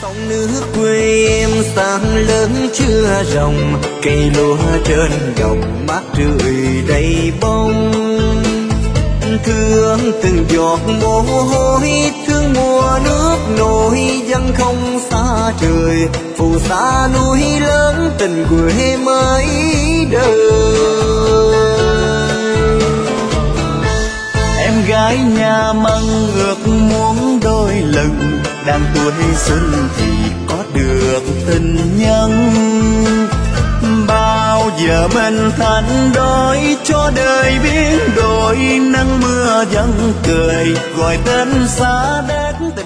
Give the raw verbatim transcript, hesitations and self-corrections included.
Sông nước quê em sáng lớn chưa rồng, cây lúa trên đồng mát rượi đầy bông. Thương từng giọt mồ hôi, thương mùa nước nổi dân không xa trời, phù sa núi lớn tình quê mới đời. Em gái nhà Măng ước muốn đôi lần, đang tuổi xuân thì có được tình nhân. Bao giờ mình thành đôi cho đời biến đổi, nắng mưa vẫn cười gọi tên xa đất.